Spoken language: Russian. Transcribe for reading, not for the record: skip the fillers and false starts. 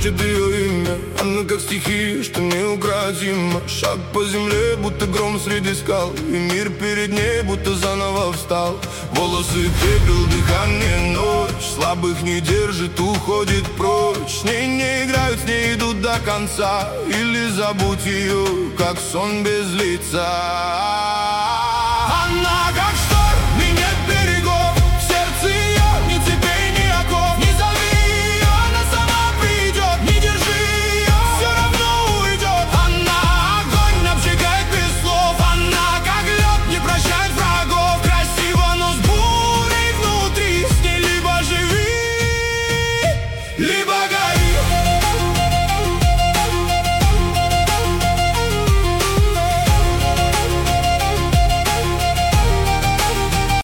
шепчет ее имя. Она как стихия, что неукротима. Шаг по земле, будто гром среди скал, и мир перед ней будто заново встал. Волосы пепел, дыхание ночь, слабых не держит, уходит прочь. С ней не играют, с ней идут до конца. Или забудь ее, как сон без лица. Она как